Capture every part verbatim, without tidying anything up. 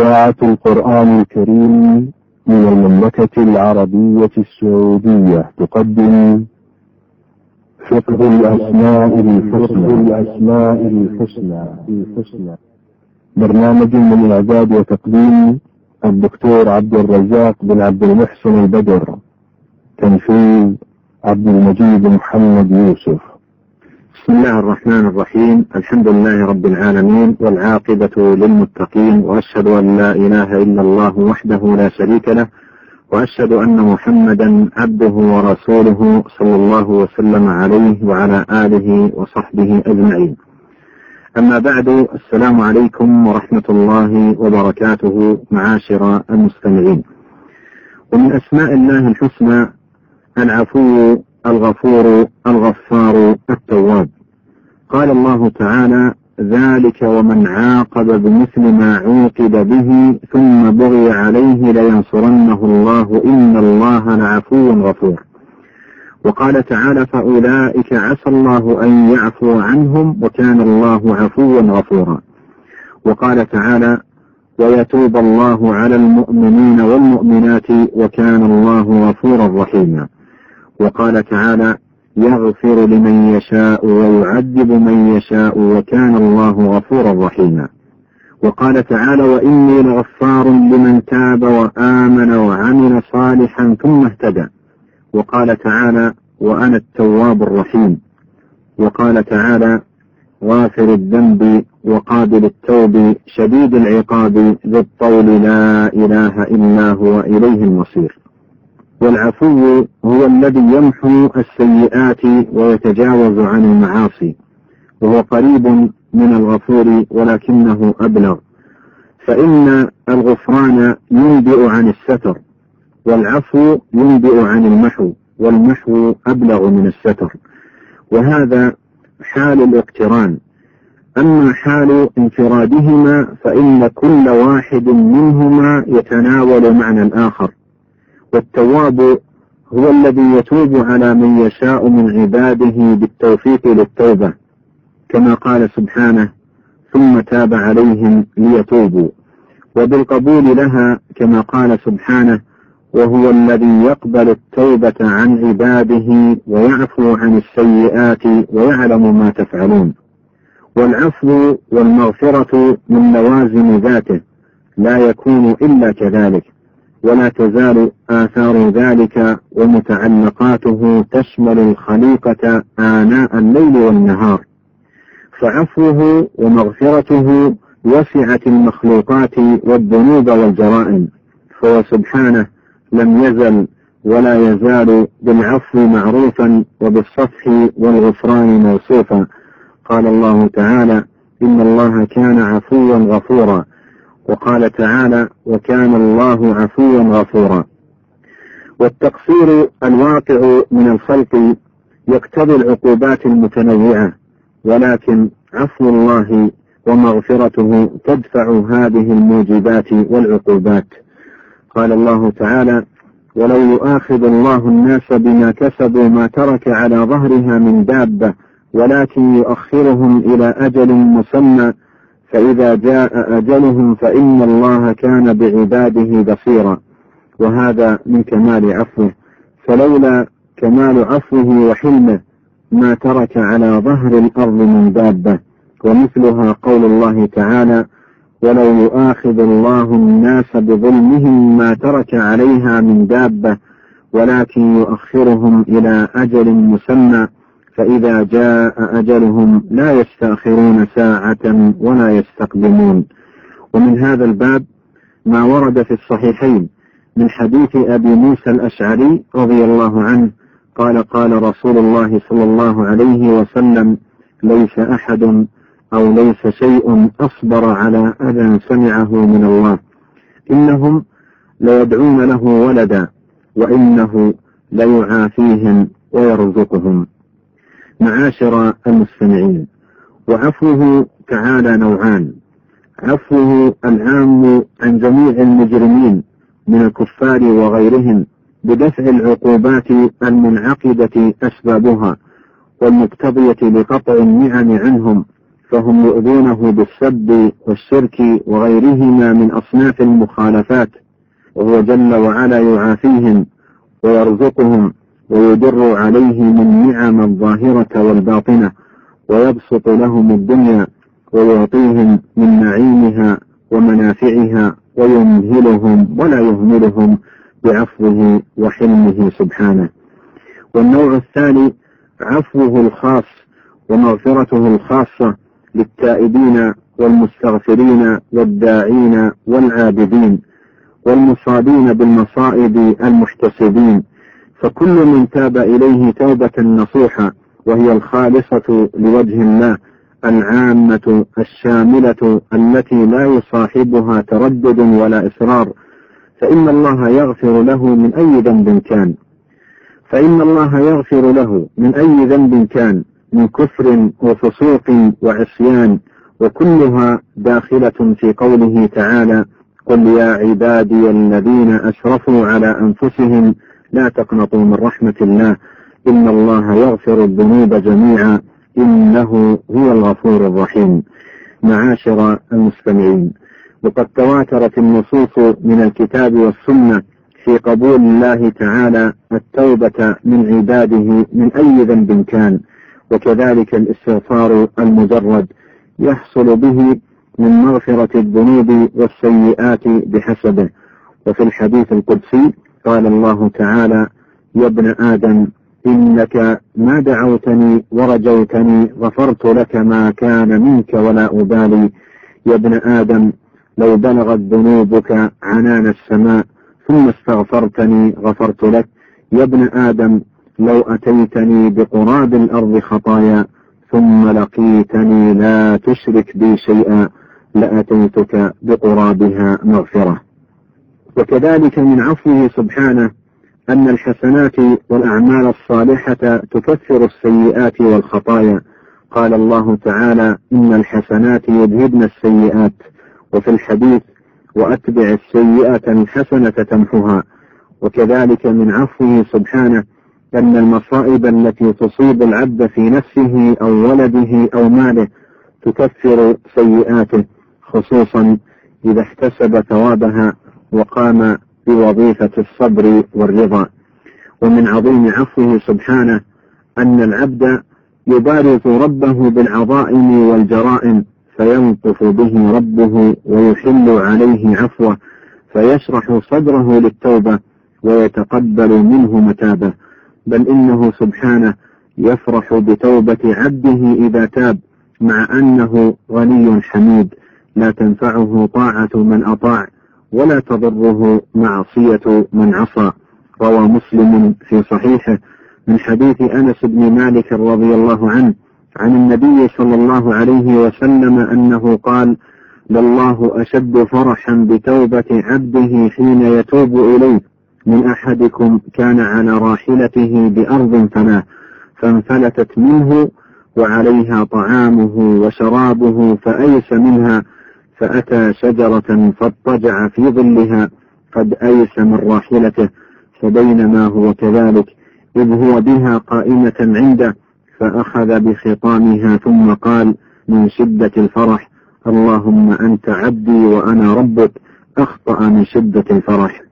إذاعة القرآن الكريم من المملكة العربية السعودية تقدم فقه الأسماء الحسنى، برنامج من إعداد وتقديم الدكتور عبد الرزاق بن عبد المحسن البدر، تنفيذ عبد المجيد محمد يوسف. بسم الله الرحمن الرحيم. الحمد لله رب العالمين، والعاقبة للمتقين، وأشهد أن لا إله إلا الله وحده لا شريك له، وأشهد أن محمدا عبده ورسوله صلى الله وسلم عليه وعلى آله وصحبه أجمعين. أما بعد، السلام عليكم ورحمة الله وبركاته معاشر المستمعين. ومن أسماء الله الحسنى العفو الغفور الغفار التواب. قال الله تعالى: ذلك ومن عاقب بمثل ما عوقب به ثم بغي عليه لينصرنه الله إن الله لعفو غفور. وقال تعالى: فأولئك عسى الله أن يعفو عنهم وكان الله عفوا غفورا. وقال تعالى: ويتوب الله على المؤمنين والمؤمنات وكان الله غفورا رحيما. وقال تعالى: يغفر لمن يشاء ويعذب من يشاء وكان الله غفورا رحيما. وقال تعالى: وإني لغفار لمن تاب وآمن وعمل صالحا ثم اهتدى. وقال تعالى: وأنا التواب الرحيم. وقال تعالى: غافر الذنب وقابل التوب شديد العقاب ذي الطول لا إله إلا هو إليه المصير. والعفو هو الذي يمحو السيئات ويتجاوز عن المعاصي، وهو قريب من الغفور ولكنه أبلغ، فإن الغفران ينبئ عن الستر، والعفو ينبئ عن المحو، والمحو أبلغ من الستر، وهذا حال الاقتران. أما حال انفرادهما فإن كل واحد منهما يتناول معنى الآخر. والتواب هو الذي يتوب على من يشاء من عباده بالتوفيق للتوبة، كما قال سبحانه: ثم تاب عليهم ليتوبوا، وبالقبول لها كما قال سبحانه: وهو الذي يقبل التوبة عن عباده ويعفو عن السيئات ويعلم ما تفعلون. والعفو والمغفرة من لوازم ذاته، لا يكون إلا كذلك، ولا تزال آثار ذلك ومتعلقاته تشمل الخليقة آناء الليل والنهار، فعفوه ومغفرته وسعت المخلوقات والذنوب والجرائم، فهو سبحانه لم يزل ولا يزال بالعفو معروفا وبالصفح والغفران موصوفا. قال الله تعالى: إن الله كان عفوا غفورا. وقال تعالى: وكان الله عفوا غفورا. والتقصير الواقع من الخلق يقتضي العقوبات المتنوعة، ولكن عفو الله ومغفرته تدفع هذه الموجبات والعقوبات. قال الله تعالى: ولو يؤاخذ الله الناس بما كسبوا ما ترك على ظهرها من دابة ولكن يؤخرهم إلى أجل مسمى فإذا جاء أجلهم فإن الله كان بعباده بصيرا. وهذا من كمال عفوه، فلولا كمال عفوه وحلمه ما ترك على ظهر الأرض من دابة. ومثلها قول الله تعالى: ولو يؤاخذ الله الناس بظلمهم ما ترك عليها من دابة ولكن يؤخرهم إلى أجل مسمى فإذا جاء أجلهم لا يستأخرون ساعة ولا يستقدمون. ومن هذا الباب ما ورد في الصحيحين من حديث أبي موسى الأشعري رضي الله عنه قال: قال رسول الله صلى الله عليه وسلم: ليس أحد أو ليس شيء أصبر على أذى سمعه من الله، إنهم ليدعون له ولدا وإنه ليعافيهم ويرزقهم. معاشر المستمعين، وعفوه تعالى نوعان: عفوه العام عن جميع المجرمين من الكفار وغيرهم بدفع العقوبات المنعقدة أسبابها والمقتضية لقطع النعم عنهم، فهم يؤذونه بالسب والشرك وغيرهما من أصناف المخالفات، وهو جل وعلا يعافيهم ويرزقهم ويدر عليهم النعم الظاهرة والباطنة، ويبسط لهم الدنيا ويعطيهم من نعيمها ومنافعها، ويمهلهم ولا يهملهم بعفوه وحلمه سبحانه. والنوع الثاني عفوه الخاص ومغفرته الخاصة للتائبين والمستغفرين والداعين والعابدين والمصابين بالمصائب المحتسبين، فكل من تاب إليه توبة نصوحة وهي الخالصة لوجه الله العامة الشاملة التي لا يصاحبها تردد ولا إصرار، فإن الله يغفر له من أي ذنب كان فإن الله يغفر له من أي ذنب كان من كفر وفسوق وعصيان، وكلها داخلة في قوله تعالى: قل يا عبادي الذين أسرفوا على أنفسهم لا تقنطوا من رحمة الله إن الله يغفر الذنوب جميعا إنه هو الغفور الرحيم. معاشر المستمعين، وقد تواترت النصوص من الكتاب والسنة في قبول الله تعالى التوبة من عباده من أي ذنب كان، وكذلك الاستغفار المجرد يحصل به من مغفرة الذنوب والسيئات بحسبه. وفي الحديث القدسي قال الله تعالى: يا ابن آدم إنك ما دعوتني ورجوتني غفرت لك ما كان منك ولا أبالي. يا ابن آدم لو بلغت ذنوبك عنان السماء ثم استغفرتني غفرت لك. يا ابن آدم لو أتيتني بقراب الأرض خطايا ثم لقيتني لا تشرك بي شيئا لأتيتك بقرابها مغفرة. وكذلك من عفوه سبحانه أن الحسنات والأعمال الصالحة تكفر السيئات والخطايا. قال الله تعالى: إن الحسنات يذهبن السيئات. وفي الحديث: وأتبع السيئة الحسنة تمحها. وكذلك من عفوه سبحانه أن المصائب التي تصيب العبد في نفسه أو ولده أو ماله تكفر سيئاته، خصوصا إذا احتسب ثوابها وقام بوظيفة الصبر والرضا. ومن عظيم عفوه سبحانه أن العبد يبارز ربه بالعظائم والجرائم فينطف به ربه ويحل عليه عفوه، فيشرح صدره للتوبة ويتقبل منه متابه، بل إنه سبحانه يفرح بتوبة عبده إذا تاب، مع أنه غني حميد لا تنفعه طاعة من أطاع ولا تضره معصية من عصى. روى مسلم في صحيحه من حديث أنس بن مالك رضي الله عنه عن النبي صلى الله عليه وسلم أنه قال: لله أشد فرحا بتوبة عبده حين يتوب إليه من أحدكم كان على راحلته بأرض فلا فانفلتت منه وعليها طعامه وشرابه فأيس منها فأتى شجرة فاضطجع في ظلها قد أيس من راحلته، فبينما هو كذلك إذ هو بها قائمة عنده فأخذ بخطامها ثم قال من شدة الفرح: اللهم أنت عبدي وأنا ربك، أخطأ من شدة الفرح.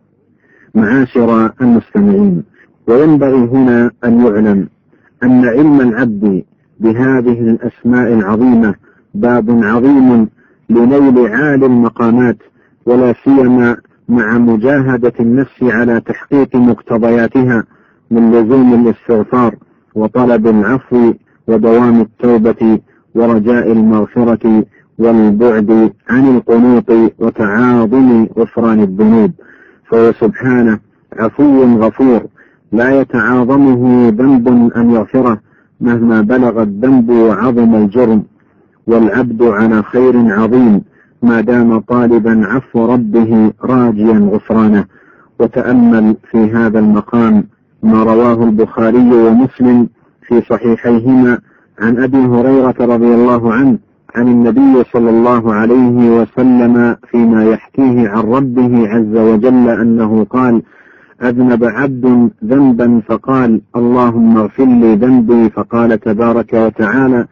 معاشر المستمعين، وينبغي هنا أن يعلم أن علم العبد بهذه الأسماء العظيمة باب عظيم لنيل عالي المقامات، ولا سيما مع مجاهدة النفس على تحقيق مقتضياتها من لزوم الاستغفار وطلب العفو ودوام التوبة ورجاء المغفرة والبعد عن القنوط وتعاظم غفران الذنوب، فهو سبحانه عفو غفور لا يتعاظمه ذنب أن يغفره مهما بلغ الذنب وعظم الجرم، والعبد على خير عظيم ما دام طالبا عفو ربه راجيا غفرانه. وتأمل في هذا المقام ما رواه البخاري ومسلم في صحيحيهما عن أبي هريرة رضي الله عنه عن النبي صلى الله عليه وسلم فيما يحكيه عن ربه عز وجل أنه قال: أذنب عبد ذنبا فقال: اللهم اغفر لي ذنبي، فقال تبارك وتعالى: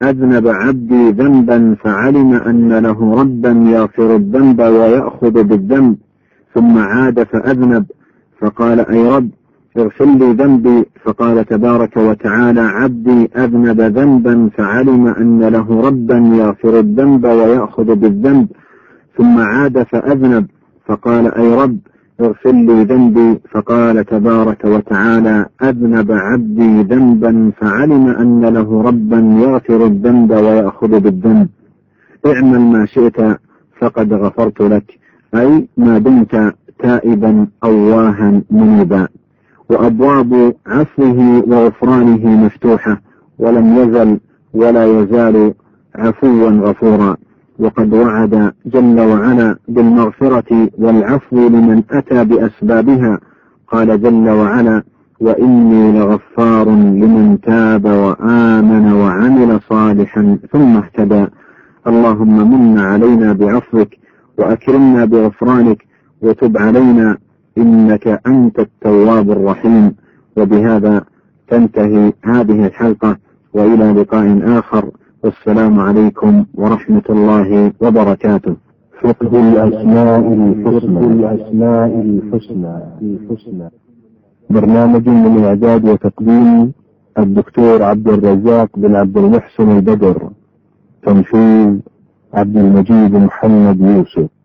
أذنب عبدي ذنبا فعلم أن له ربا يغفر الذنب ويأخذ بالذنب ثم عاد فأذنب فقال أي رب اغفر لي ذنبي، فقال تبارك وتعالى عبدي أذنب ذنبا فعلم أن له ربا يغفر الذنب ويأخذ بالذنب ثم عاد فأذنب فقال أي رب اغفر لي ذنبي، فقال تبارك وتعالى أذنب عبدي ذنبا فعلم أن له ربا يغفر الذنب ويأخذ بالذنب، اعمل ما شئت فقد غفرت لك، أي ما دمت تائبا أواها منيبا. وأبواب عفوه وغفرانه مفتوحة ولم يزل ولا يزال عفوا غفورا، وقد وعد جل وعلا بالمغفرة والعفو لمن أتى بأسبابها، قال جل وعلا وإني لغفار لمن تاب وآمن وعمل صالحا ثم اهتدى. اللهم من علينا بعفوك وأكرمنا بغفرانك وتب علينا إنك أنت التواب الرحيم. وبهذا تنتهي هذه الحلقة، وإلى لقاء آخر، والسلام عليكم ورحمة الله وبركاته. فقه الأسماء الحسنى الأسماء الحسنى الحسنى برنامج من إعداد وتقديم الدكتور عبد الرزاق بن عبد المحسن البدر، تنفيذ عبد المجيد محمد يوسف.